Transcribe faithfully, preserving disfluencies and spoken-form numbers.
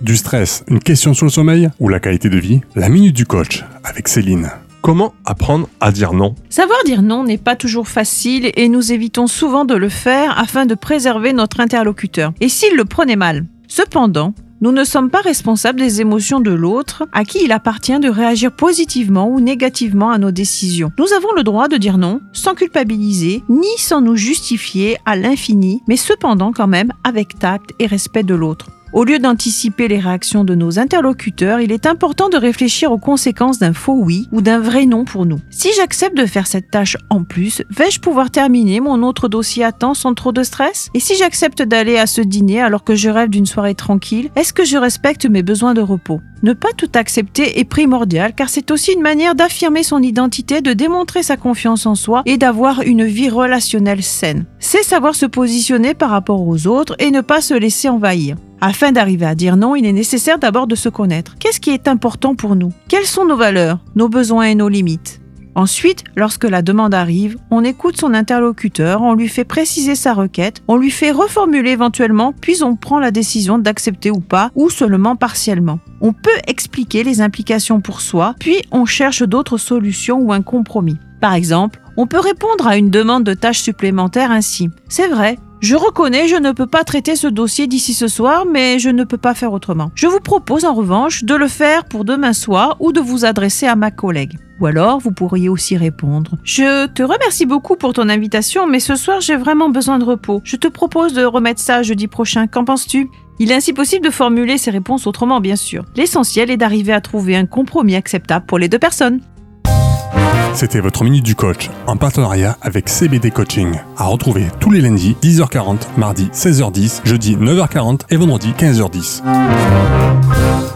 Du stress, une question sur le sommeil ou la qualité de vie? La minute du coach avec Céline. Comment apprendre à dire non? Savoir dire non n'est pas toujours facile et nous évitons souvent de le faire afin de préserver notre interlocuteur. Et s'il le prenait mal? Cependant, nous ne sommes pas responsables des émotions de l'autre, à qui il appartient de réagir positivement ou négativement à nos décisions. Nous avons le droit de dire non, sans culpabiliser, ni sans nous justifier à l'infini, mais cependant quand même avec tact et respect de l'autre. Au lieu d'anticiper les réactions de nos interlocuteurs, il est important de réfléchir aux conséquences d'un faux oui ou d'un vrai non pour nous. Si j'accepte de faire cette tâche en plus, vais-je pouvoir terminer mon autre dossier à temps sans trop de stress? Et si j'accepte d'aller à ce dîner alors que je rêve d'une soirée tranquille, est-ce que je respecte mes besoins de repos? Ne pas tout accepter est primordial car c'est aussi une manière d'affirmer son identité, de démontrer sa confiance en soi et d'avoir une vie relationnelle saine. C'est savoir se positionner par rapport aux autres et ne pas se laisser envahir. Afin d'arriver à dire non, il est nécessaire d'abord de se connaître. Qu'est-ce qui est important pour nous? Quelles sont nos valeurs, nos besoins et nos limites? Ensuite, lorsque la demande arrive, on écoute son interlocuteur, on lui fait préciser sa requête, on lui fait reformuler éventuellement, puis on prend la décision d'accepter ou pas, ou seulement partiellement. On peut expliquer les implications pour soi, puis on cherche d'autres solutions ou un compromis. Par exemple, on peut répondre à une demande de tâches supplémentaires ainsi. C'est vrai, je reconnais, je ne peux pas traiter ce dossier d'ici ce soir, mais je ne peux pas faire autrement. Je vous propose en revanche de le faire pour demain soir ou de vous adresser à ma collègue. Ou alors, vous pourriez aussi répondre « Je te remercie beaucoup pour ton invitation, mais ce soir, j'ai vraiment besoin de repos. Je te propose de remettre ça jeudi prochain. Qu'en penses-tu » Il est ainsi possible de formuler ces réponses autrement, bien sûr. L'essentiel est d'arriver à trouver un compromis acceptable pour les deux personnes. C'était votre minute du coach en partenariat avec C B D Coaching. À retrouver tous les lundis dix heures quarante, mardi seize heures dix, jeudi neuf heures quarante et vendredi quinze heures dix.